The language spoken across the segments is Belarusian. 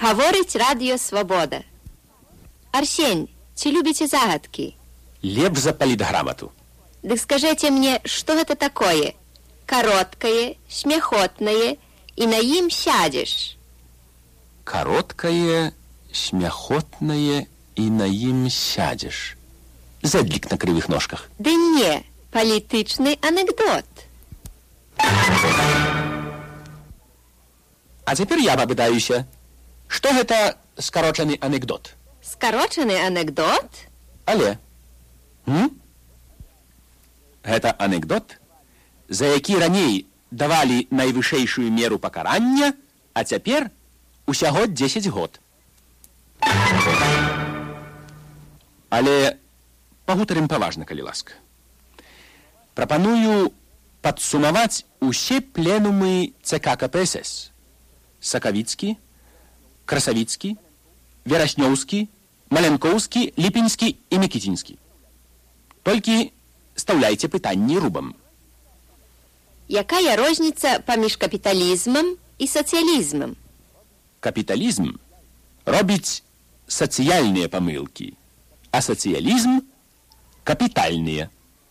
Гаворить Радіо Свобода. Арсень, ці любіце загадкі? Лепш за палітграмату. Дык скажите мне, что это такое? Короткое, смехотное, и на им сядешь. Короткое, смехотное, и на им сядешь. Зэдлік на кривых ножках. Да не, политичный анекдот. А цяпер я папытаюся, што гэта скарочаны анекдот? Скороченный анекдот? Але? Гэта анекдот, за які раней давалі найвышэйшую меру пакарання, а цяпер усяго 10 год. Але пагутарым паважна, калі ласка. Прапаную падсумаваць усе пленумы ЦК КПСС. Сакавіцкі, Красавіцкі, Вераснёўскі, Малянкоўскі, Ліпінскі і Мікіцінскі. Толькі стаўляйце пытанні рубам. Якая розніца паміж капіталізмам і сацыялізмам? Капіталізм робіць сацыяльныя памылкі, а сацыялізм капітальныя.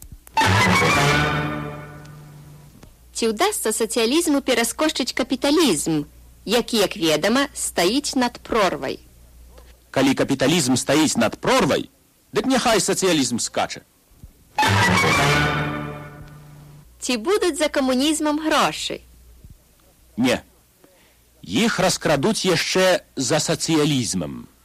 Ці ўдасца сацыялізму пераскочыць капіталізм, які, як ведама, стаіць над прорвай? Калі капіталізм стаіць над прорвай, дык няхай сацыялізм скача. Ці будуць за камунізмам грошы? Не. Іх раскрадуць яшчэ за сацыялізмам.